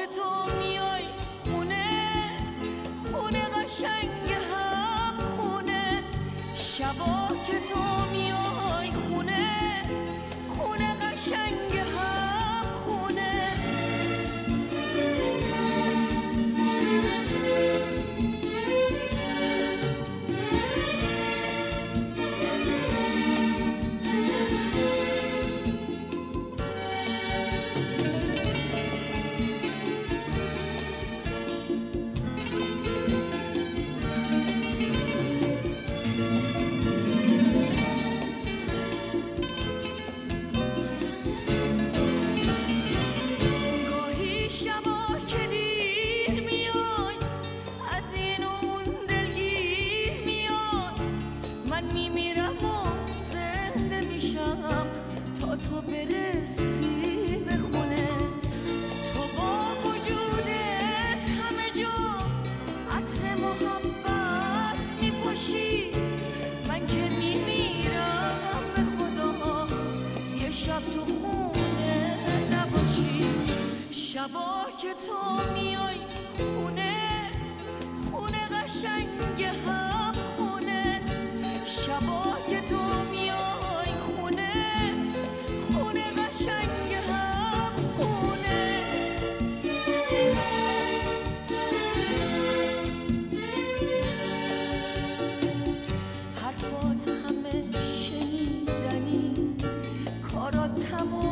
تو میای خونه، خونه قشنگ هم خونه. شبا که تو میای خونه، خونه قشنگ هم خونه. تو برسی به خونه، تو با وجودت همه جا عطر محبت میپاشی. من که میمیرم به خدا یه شب تو خونه نباشی. شبا که تو میای خونه، خونه قشنگ هم خونه. شبا که تو میای خونه، خونه قشنگ هم خونه. حرفات همه شنیدنی، کارات تموم